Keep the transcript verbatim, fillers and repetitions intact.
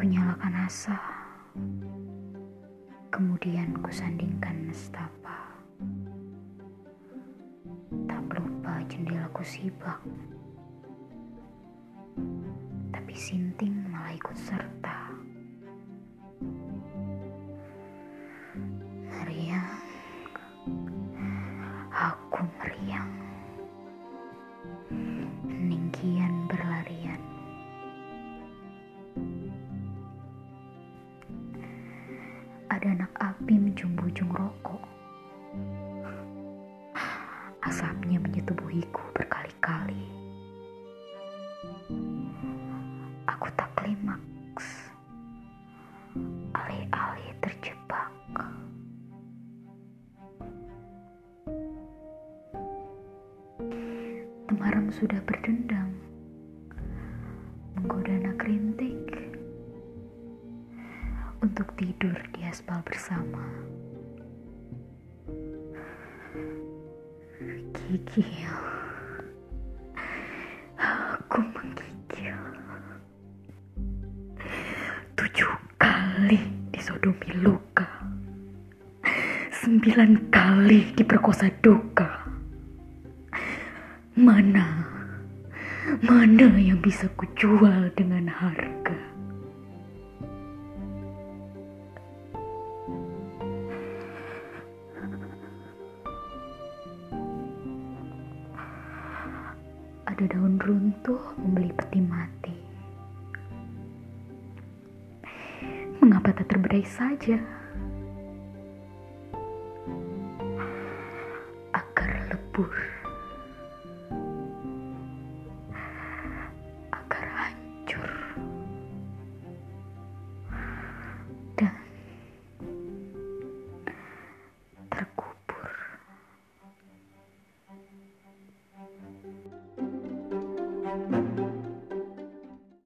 Kunyalakan asa, kemudian kusandingkan nestapa. Tak lupa jendela kusibak, tapi sinting malah ikut serta. Meriang, aku meriang, ningkian berlarian. Ada anak api mencumbu ujung rokok. Asapnya menyetubuhiku berkali-kali. Aku tak klimaks, alih-alih terjebak. Temaram sudah berdendam, menggoda anak rintik untuk tidur di aspal bersama. Gigil, aku menggigil. Tujuh kali disodomi luka, sembilan kali diperkosa duka. Mana, mana yang bisa kujual dengan harga? Ada daun runtuh membeli peti mati. Mengapa tak terberai saja? Akar lebur, akar hancur, dan terkubur.